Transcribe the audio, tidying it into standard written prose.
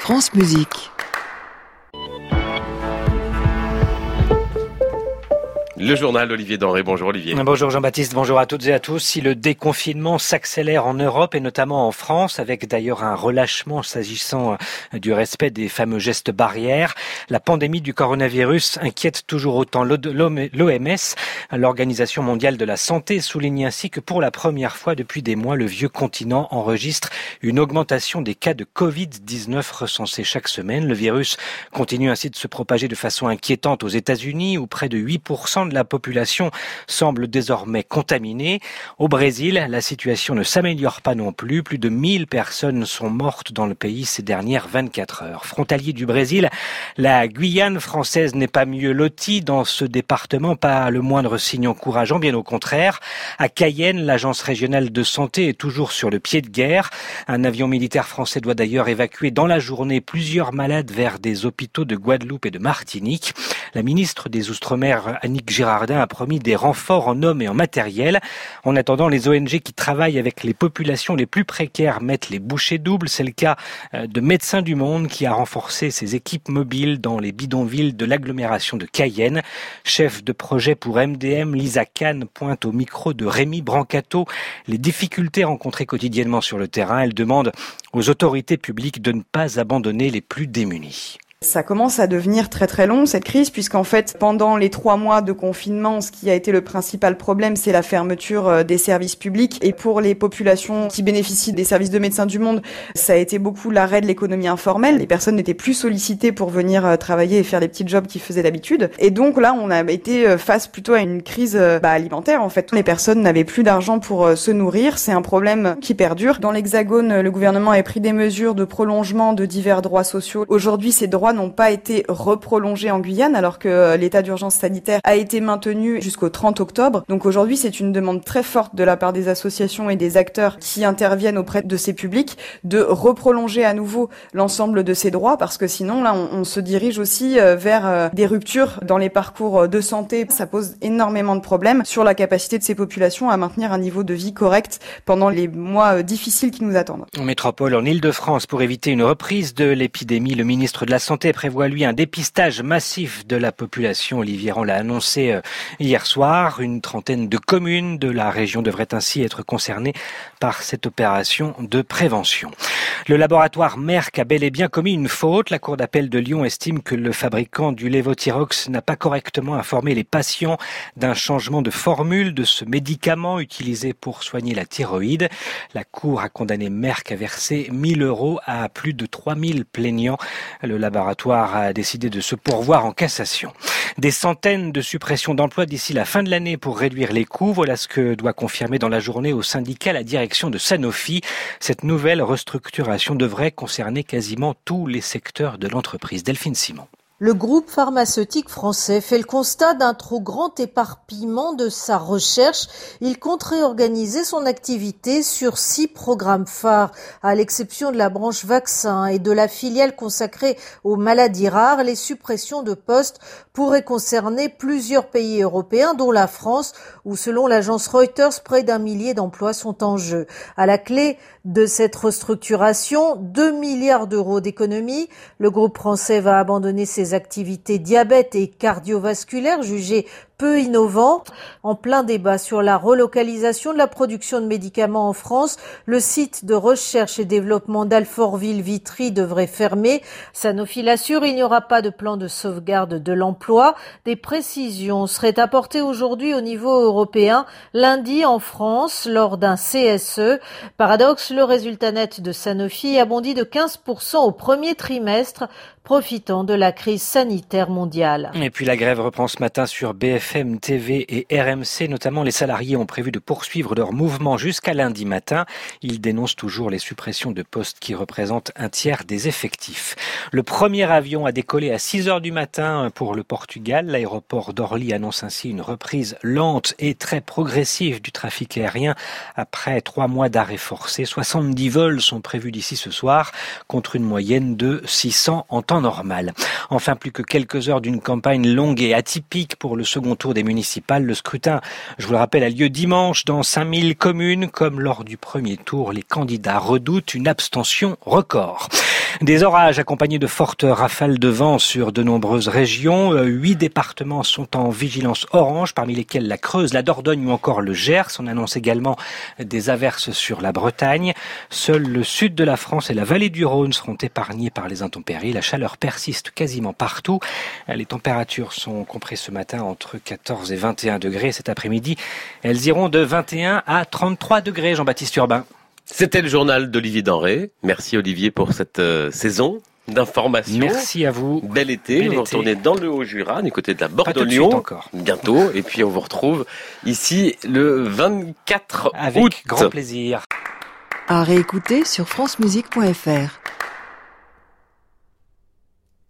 France Musique. Le journal Olivier Denré. Bonjour Olivier. Bonjour Jean-Baptiste, bonjour à toutes et à tous. Si le déconfinement s'accélère en Europe et notamment en France, avec d'ailleurs un relâchement s'agissant du respect des fameux gestes barrières, la pandémie du coronavirus inquiète toujours autant. L'OMS, l'Organisation mondiale de la santé, souligne ainsi que pour la première fois depuis des mois, le vieux continent enregistre une augmentation des cas de Covid-19 recensés chaque semaine. Le virus continue ainsi de se propager de façon inquiétante aux États-Unis, où près de 8% de la population semble désormais contaminée. Au Brésil, la situation ne s'améliore pas non plus. Plus de 1000 personnes sont mortes dans le pays ces dernières 24 heures. Frontalier du Brésil, la Guyane française n'est pas mieux lotie dans ce département, pas le moindre signe encourageant, bien au contraire. À Cayenne, l'agence régionale de santé est toujours sur le pied de guerre. Un avion militaire français doit d'ailleurs évacuer dans la journée plusieurs malades vers des hôpitaux de Guadeloupe et de Martinique. La ministre des Outre-mer, Annick Girardin, a promis des renforts en hommes et en matériel. En attendant, les ONG qui travaillent avec les populations les plus précaires mettent les bouchées doubles. C'est le cas de Médecins du Monde qui a renforcé ses équipes mobiles dans les bidonvilles de l'agglomération de Cayenne. Chef de projet pour MDM, Lisa Kahn pointe au micro de Rémi Brancato les difficultés rencontrées quotidiennement sur le terrain. Elle demande aux autorités publiques de ne pas abandonner les plus démunis. Ça commence à devenir très très long cette crise, puisqu'en fait pendant les 3 mois de confinement, ce qui a été le principal problème, c'est la fermeture des services publics. Et pour les populations qui bénéficient des services de Médecins du Monde, ça a été beaucoup l'arrêt de l'économie informelle. Les personnes n'étaient plus sollicitées pour venir travailler et faire les petits jobs qu'ils faisaient d'habitude. Et donc là, on a été face plutôt à une crise alimentaire. En fait, les personnes n'avaient plus d'argent pour se nourrir. C'est un problème qui perdure. Dans l'Hexagone, le gouvernement a pris des mesures de prolongement de divers droits sociaux. Aujourd'hui, ces droits n'ont pas été reprolongés en Guyane alors que l'état d'urgence sanitaire a été maintenu jusqu'au 30 octobre. Donc aujourd'hui, c'est une demande très forte de la part des associations et des acteurs qui interviennent auprès de ces publics de reprolonger à nouveau l'ensemble de ces droits, parce que sinon là on se dirige aussi vers des ruptures dans les parcours de santé. Ça pose énormément de problèmes sur la capacité de ces populations à maintenir un niveau de vie correct pendant les mois difficiles qui nous attendent. En métropole, en Île-de-France, pour éviter une reprise de l'épidémie, le ministre de la Santé prévoit lui un dépistage massif de la population. Olivier Véran l'a annoncé hier soir. Une trentaine de communes de la région devraient ainsi être concernées par cette opération de prévention. Le laboratoire Merck a bel et bien commis une faute. La Cour d'appel de Lyon estime que le fabricant du Levothyrox n'a pas correctement informé les patients d'un changement de formule de ce médicament utilisé pour soigner la thyroïde. La Cour a condamné Merck à verser 1 000 € à plus de 3 000 plaignants. Le laboratoire a décidé de se pourvoir en cassation. Des centaines de suppressions d'emplois d'ici la fin de l'année pour réduire les coûts. Voilà ce que doit confirmer dans la journée au syndicat la direction de Sanofi. Cette nouvelle restructuration devrait concerner quasiment tous les secteurs de l'entreprise. Delphine Simon. Le groupe pharmaceutique français fait le constat d'un trop grand éparpillement de sa recherche. Il compte réorganiser son activité sur 6 programmes phares. À l'exception de la branche vaccins et de la filiale consacrée aux maladies rares, les suppressions de postes pourraient concerner plusieurs pays européens, dont la France, où selon l'agence Reuters, près d'1 millier d'emplois sont en jeu. À la clé de cette restructuration, 2 milliards d'euros d'économies. Le groupe français va abandonner ses activités diabète et cardiovasculaires jugées peu innovant. En plein débat sur la relocalisation de la production de médicaments en France, le site de recherche et développement d'Alfortville-Vitry devrait fermer. Sanofi l'assure, il n'y aura pas de plan de sauvegarde de l'emploi. Des précisions seraient apportées aujourd'hui au niveau européen, lundi en France, lors d'un CSE. Paradoxe, le résultat net de Sanofi a bondi de 15% au premier trimestre, profitant de la crise sanitaire mondiale. Et puis la grève reprend ce matin sur BFM TV et RMC. Notamment, les salariés ont prévu de poursuivre leur mouvement jusqu'à lundi matin. Ils dénoncent toujours les suppressions de postes qui représentent un tiers des effectifs. Le premier avion a décollé à 6 heures du matin pour le Portugal. L'aéroport d'Orly annonce ainsi une reprise lente et très progressive du trafic aérien après 3 mois d'arrêt forcé. 70 vols sont prévus d'ici ce soir contre une moyenne de 600 en temps normal. Enfin, plus que quelques heures d'une campagne longue et atypique pour le second tour des municipales. Le scrutin, je vous le rappelle, a lieu dimanche dans 5000 communes. Comme lors du premier tour, les candidats redoutent une abstention record. Des orages accompagnés de fortes rafales de vent sur de nombreuses régions. 8 départements sont en vigilance orange, parmi lesquels la Creuse, la Dordogne ou encore le Gers. On annonce également des averses sur la Bretagne. Seul le sud de la France et la vallée du Rhône seront épargnés par les intempéries. La chaleur persiste quasiment partout. Les températures sont comprises ce matin entre 14 et 21 degrés. Cet après-midi, elles iront de 21 à 33 degrés. Jean-Baptiste Urbain. C'était le journal d'Olivier Denré. Merci Olivier pour cette saison d'information. Merci à vous. Bel été. Vous retournez dans le Haut-Jura, du côté de la Borde-Lyon. Bientôt. Et puis on vous retrouve ici le 24 août. Avec grand plaisir. À réécouter sur francemusique.fr.